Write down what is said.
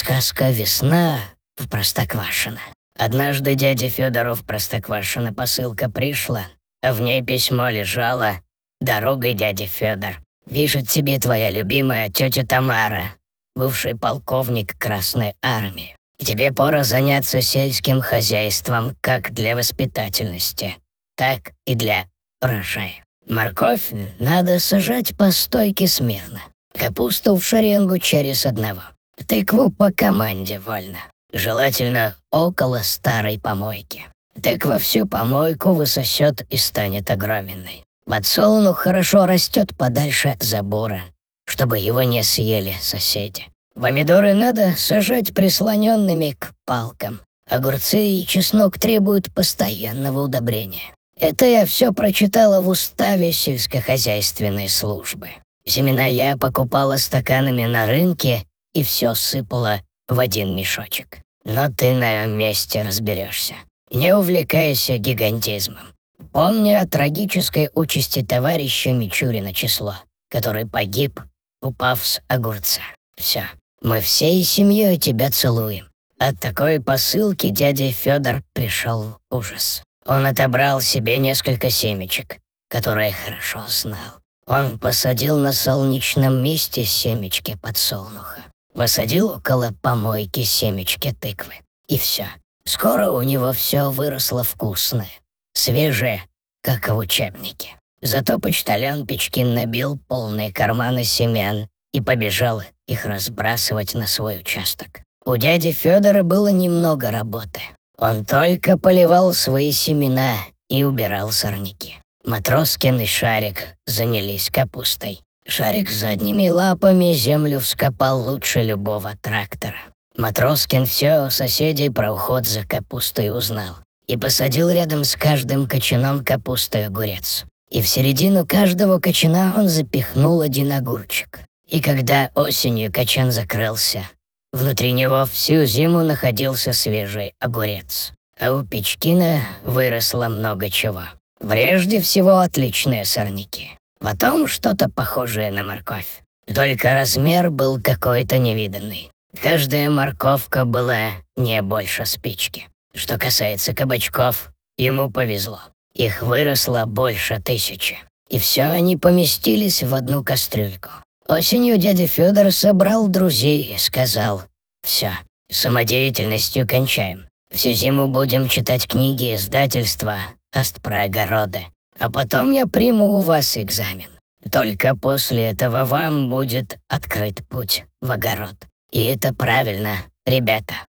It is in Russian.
Сказка «Весна» в Простоквашино. Однажды дяде Федору в Простоквашино посылка пришла, а в ней письмо лежало: «Дорогой, дядя Федор, пишет тебе твоя любимая тетя Тамара, бывший полковник Красной Армии. Тебе пора заняться сельским хозяйством как для воспитательности, так и для урожая. Морковь надо сажать по стойке смирно, капусту в шеренгу через одного, тыкву по команде вольно, желательно около старой помойки. Тыква всю помойку высосет и станет огроменной. Подсолнух хорошо растет подальше от забора, чтобы его не съели соседи. Помидоры надо сажать прислоненными к палкам. Огурцы и чеснок требуют постоянного удобрения. Это я все прочитала в уставе сельскохозяйственной службы. Семена я покупала стаканами на рынке и все сыпала в один мешочек. Но ты на месте разберешься. Не увлекайся гигантизмом. Помни о трагической участи товарища Мичурина Число, который погиб, упав с огурца. Все. Мы всей семьей тебя целуем». От такой посылки дядя Федор пришел в ужас. Он отобрал себе несколько семечек, которые хорошо знал. Он посадил на солнечном месте семечки подсолнуха. Посадил около помойки семечки тыквы. И все. Скоро у него все выросло вкусное, свежее, как в учебнике. Зато почтальон Печкин набил полные карманы семян и побежал их разбрасывать на свой участок. У дяди Федора было немного работы. Он только поливал свои семена и убирал сорняки. Матроскин и Шарик занялись капустой. Шарик задними лапами землю вскопал лучше любого трактора. Матроскин все о соседей про уход за капустой узнал и посадил рядом с каждым кочаном капусты огурец. И в середину каждого кочана он запихнул один огурчик. И когда осенью кочан закрылся, внутри него всю зиму находился свежий огурец. А у Печкина выросло много чего. Прежде всего отличные сорняки. Потом что-то похожее на морковь. Только размер был какой-то невиданный. Каждая морковка была не больше спички. Что касается кабачков, ему повезло. Их выросло больше 1000. И все они поместились в одну кастрюльку. Осенью дядя Федор собрал друзей и сказал: «Все, самодеятельностью кончаем. Всю зиму будем читать книги издательства «Про огороды». А потом я приму у вас экзамен. Только после этого вам будет открыт путь в огород. И это правильно, ребята».